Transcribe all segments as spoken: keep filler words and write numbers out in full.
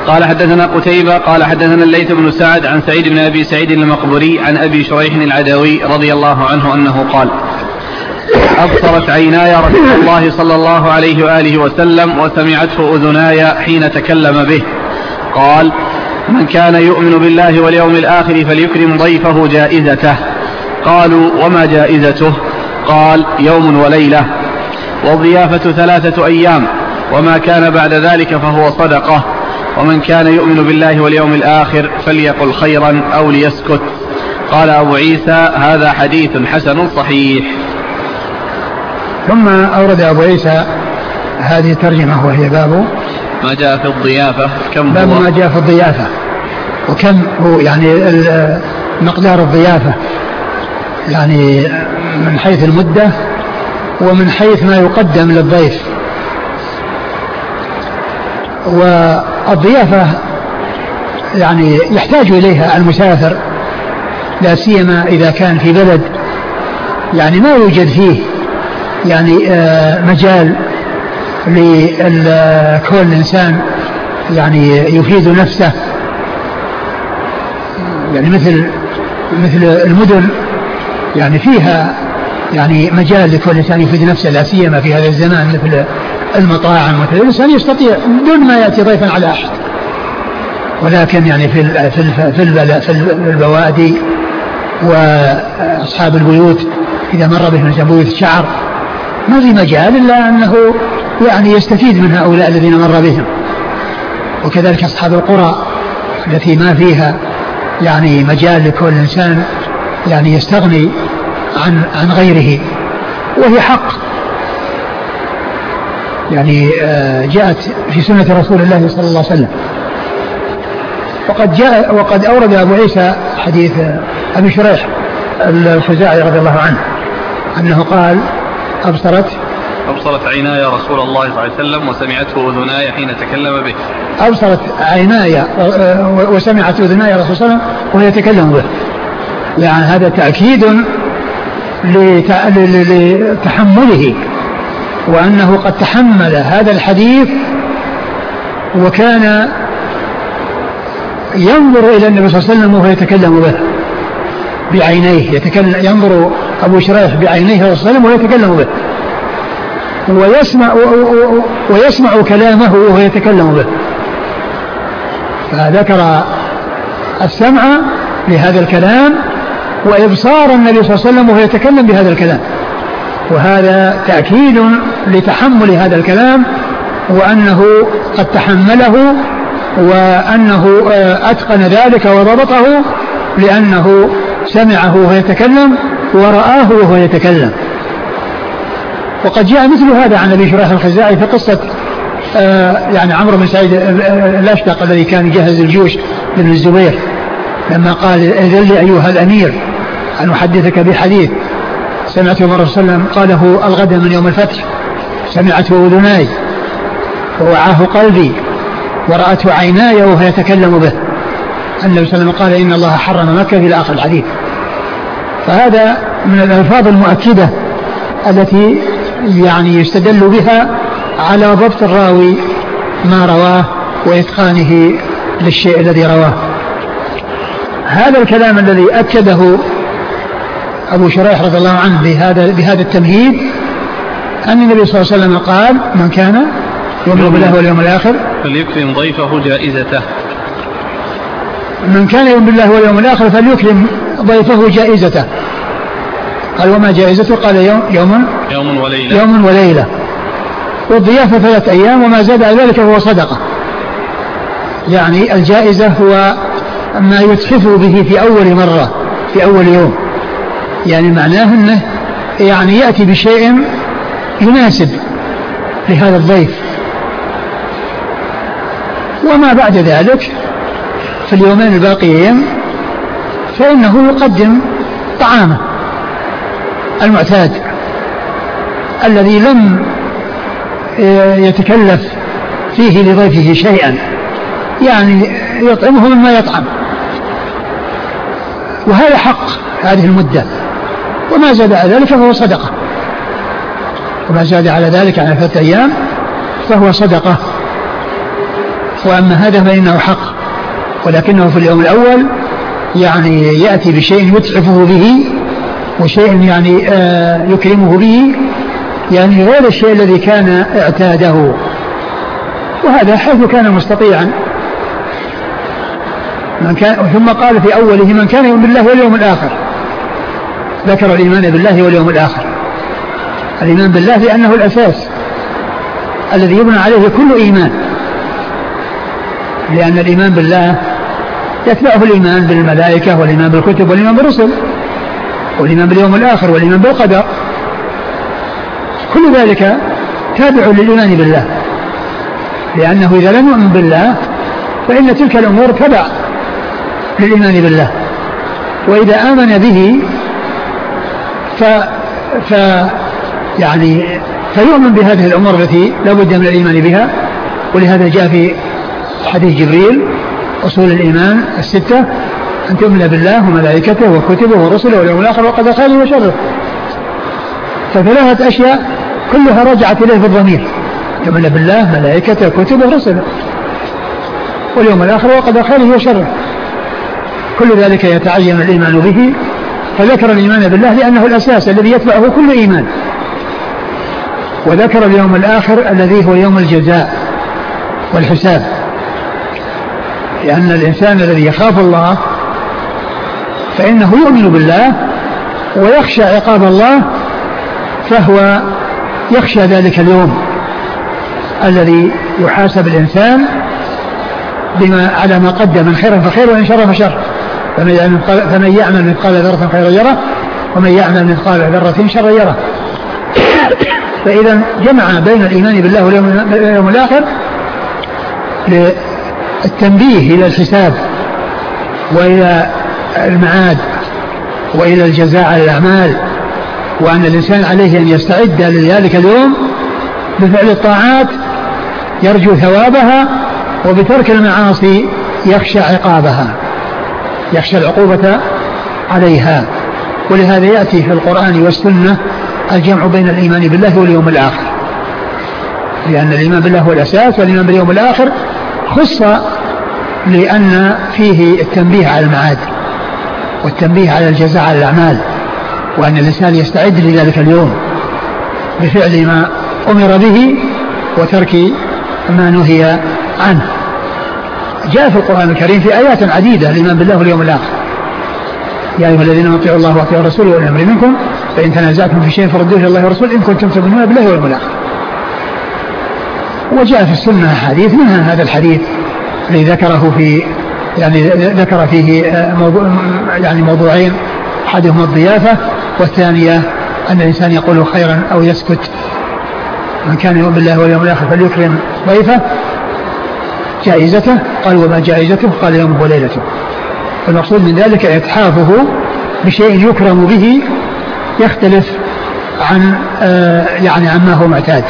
قال حدثنا قتيبة قال حدثنا الليث بن سعد عن سعيد بن أبي سعيد المقبري عن أبي شريح العدوي رضي الله عنه أنه قال أبصرت عيناي رسول الله صلى الله عليه وآله وسلم وسمعته أذناي حين تكلم به. قال من كان يؤمن بالله واليوم الآخر فليكرم ضيفه جائزته. قالوا وما جائزته؟ قال يوم وليلة، والضيافة ثلاثة أيام، وما كان بعد ذلك فهو صدقة، ومن كان يؤمن بالله واليوم الآخر فليقل خيرا أو ليسكت. قال أبو عيسى هذا حديث حسن صحيح. ثم أورد أبو عيسى هذه الترجمة وهي باب ما جاء في الضيافة. كم باب هو؟ ما جاء في الضيافة وكم هو يعني مقدار الضيافة، يعني من حيث المدة ومن حيث ما يقدم للضيف. والضيافة يعني يحتاج إليها المسافر، لا سيما إذا كان في بلد يعني ما يوجد فيه يعني مجال لكل إنسان يعني يفيد نفسه، يعني مثل مثل المدن يعني فيها يعني مجال لكل إنسان يفيد نفسه، لا سيما في هذا الزمان مثل المطاعم، مثل الإنسان يستطيع دون ما يأتي ضيفا على أحد. ولكن يعني في في في في البوادي وأصحاب البيوت إذا مر بهم من بيوت الشعر ما في مجال إلا أنه يعني يستفيد من هؤلاء الذين مر بهم. وكذلك أصحاب القرى التي ما فيها يعني مجال لكل إنسان يعني يستغني عن عن غيره، وهي حق يعني جاءت في سنة رسول الله صلى الله عليه وسلم. وقد جاء وقد أورد أبو عيسى حديث أبي شريح الخزاعي رضي الله عنه أنه قال أبصرت أبصرت عيناي رسول الله صلى الله عليه وسلم وسمعته أذناي حين تكلم به. أبصرت عيناي وسمعت أذناي رسول الله صلى الله عليه وسلم وهو يتكلم به، يعني هذا تأكيد لتحمله، وأنه قد تحمل هذا الحديث وكان ينظر إلى النبي صلى الله عليه وسلم وهو يتكلم به بعينيه، يتكلم ينظر أبو شريح بعينيه صلى الله عليه وسلم وهو يتكلم به، ويسمع ويسمع كلامه وهو يتكلم به. فذكر السمع لهذا الكلام وإبصار النبي صلى الله عليه وسلم وهو يتكلم بهذا الكلام، وهذا تأكيد لتحمل هذا الكلام، وأنه قد تحمله وأنه أتقن ذلك وضبطه، لأنه سمعه وهو يتكلم ورآه وهو يتكلم. وقد جاء مثل هذا عن أبي شريح الخزاعي في قصة يعني عمرو بن سعيد الأشتق الذي كان يجهز الجيوش لابن الزبير، لما قال إذن لي أيها الأمير أن أحدثك بحديث سمعته من الرسول صلى الله عليه وسلم قاله الغد من يوم الفتح، سمعته أذناي ووعاه قلبي ورأته عيناي وهو يتكلم به. النبي صلى الله عليه وسلم قال إن الله حرم مكة إلى آخر الحديث. فهذا من الألفاظ المؤكدة التي يعني يستدل بها على ضبط الراوي ما رواه وإتقانه للشيء الذي رواه. هذا الكلام الذي أكده أبو شريح رضي الله عنه بهذا بهذا التمهيد أن النبي صلى الله عليه وسلم قال من كان يؤمن بالله واليوم الآخر فليكرم ضيفه جائزته. من كان يؤمن بالله واليوم الآخر فليكرم ضيفه جائزته. قال وما جائزته؟ قال يوم يوم يوم وليلة يوم وليلة، والضيافة ثلاث أيام، وما زاد على ذلك فهو صدقة. يعني الجائزة هو ما يتحف به في أول مرة في أول يوم، يعني معناه أنه يعني يأتي بشيء يناسب لهذا الضيف، وما بعد ذلك في اليومين الباقيين فإنه يقدم طعامه المعتاد الذي لم يتكلف فيه لضيفه شيئا، يعني يطعمه مما يطعم، وهذا حق هذه المدة. وما زاد على ذلك فهو صدقة، وما زاد على ذلك على ثلاثة أيام فهو صدقة. وأما هذا فإنه حق، ولكنه في اليوم الأول يعني يأتي بشيء يتعفه به وشيء يعني آه يكرمه به، يعني غير الشيء الذي كان اعتاده، وهذا حيث كان مستطيعا. من كان ثم قال في أوله من كان يؤمن بالله واليوم الآخر، ذكر الإيمان بالله واليوم الآخر. الإيمان بالله لأنه الأساس الذي يبنى عليه كل إيمان، لأن الإيمان بالله يتبعه الإيمان بالملائكة والإيمان بالكتب والإيمان بالرسل والإيمان باليوم الآخر والإيمان بالقدر، كل ذلك تابع للإيمان بالله، لأنه إذا لم يؤمن بالله فإن تلك الأمور تبع للإيمان بالله، وإذا آمن به ف, ف يعني فيؤمن بهذه الأمور التي لا بد من الإيمان بها. ولهذا جاء في حديث جبريل أصول الإيمان الستة أن تؤمن بالله وملائكته وكتبه ورسله واليوم الآخر وقدر خيره وشره، فثلاثة أشياء كلها رجعت إليه في الضمير، تؤمن بالله ملائكته كتبه ورسله واليوم الآخر وقدر خيره وشره، كل ذلك يتعين الإيمان به، فذكر الإيمان بالله لأنه الأساس الذي يتبعه كل إيمان، وذكر اليوم الآخر الذي هو يوم الجزاء والحساب، لأن الإنسان الذي يخاف الله فإنه يؤمن بالله ويخشى عقاب الله، فهو يخشى ذلك اليوم الذي يحاسب الإنسان بما على ما قدم من خير فخير وإن شر فشر، فمن يعمل مثقال ذرة خيرا يره ومن يعمل مثقال ذرة شرا يره. فإذا جمع بين الإيمان بالله واليوم الآخر للتنبيه إلى الحساب وإلى المعاد وإلى الجزاء على الأعمال، وأن الإنسان عليه أن يستعد لذلك اليوم بفعل الطاعات يرجو ثوابها، وبترك المعاصي يخشى عقابها، يخشى العقوبة عليها. ولهذا يأتي في القرآن والسنة الجمع بين الإيمان بالله واليوم الآخر، لأن الإيمان بالله هو الأساس، والإيمان باليوم الآخر خص لأن فيه التنبيه على المعاد والتنبيه على الجزاء على الأعمال، وأن الإنسان يستعد لذلك اليوم بفعل ما أمر به وترك ما نهي عنه. جاء في القرآن الكريم في آيات عديدة الإيمان بالله واليوم الآخر: يا أيها الذين آمنوا اطيعوا الله واطيعوا الرسول وأولي الأمر منكم فإن تنازعتم في شيء فردوه إلى الله والرسول إن كنتم تؤمنون بالله واليوم الآخر. وجاء في السنة حديث، منها هذا الحديث الذي ذكره في يعني ذكر فيه موضوع يعني موضوعين، أحدهما الضيافة والثانية أن الإنسان يقول خيرا أو يسكت. من كان يؤمن بالله واليوم الآخر فليكرم ضيفه. جائزته، قال وما جائزته؟ قال يومه وليلته. فالمقصود من ذلك إتحافه بشيء يكرم به يختلف عن آه يعني عما هو معتاد.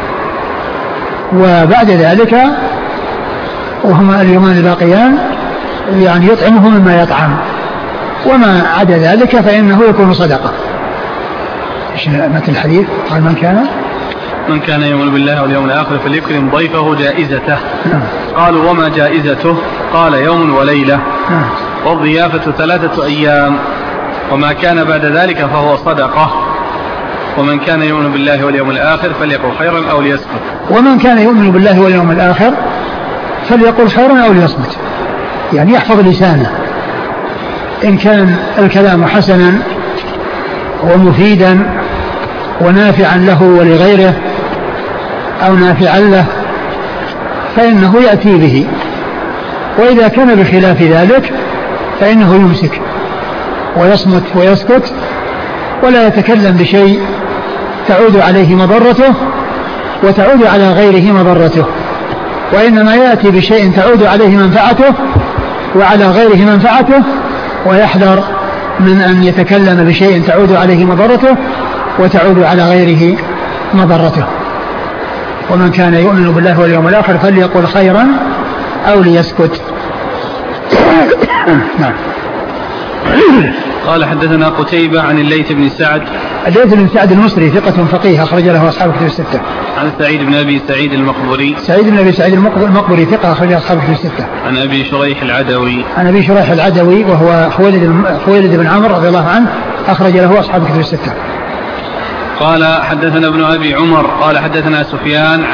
وبعد ذلك وهما اليومان الباقيان يعني يطعمه مما يطعم، وما عدا ذلك فإنه يكون صدقة. مثل الحديث قال من كان من كان يؤمن بالله واليوم الآخر فليكرم ضيفه جائزته. نعم. قالوا وما جائزته؟ قال يوم وليلة. نعم. والضيافة ثلاثة أيام، وما كان بعد ذلك فهو صدقة. ومن كان يؤمن بالله واليوم الآخر فليقل خيرا أو ليسكت. ومن كان يؤمن بالله واليوم الآخر فليقل خيرا أو ليصمت، يعني يحفظ لسانه، إن كان الكلام حسنا ومفيدا ونافعا له ولغيره أو نافعا له فإنه يأتي به، وإذا كان بخلاف ذلك فإنه يمسك ويصمت ويسكت ولا يتكلم بشيء تعود عليه مضرته وتعود على غيره مضرته، وإنما يأتي بشيء تعود عليه منفعته وعلى غيره منفعته، ويحذر من أن يتكلم بشيء تعود عليه مضرته وتعود على غيره مضرته. ومن كان يؤمن بالله واليوم الآخر فليقل خيرا أو ليسكت. نعم. قال حدثنا قتيبة عن الليث بن سعد. الليث بن سعد المصري ثقة فقيه أخرج له أصحاب الكتب الستة. عن سعيد بن أبي سعيد المقبري. سعيد بن أبي سعيد المقبري ثقة أخرج له أصحاب الكتب الستة. عن أبي شريح العدوي. عن أبي شريح العدوي وهو خويلد خويلد بن عمرو رضي الله عنه أخرج له أصحاب الكتب الستة. قال حدثنا ابن أبي عمر قال حدثنا سفيان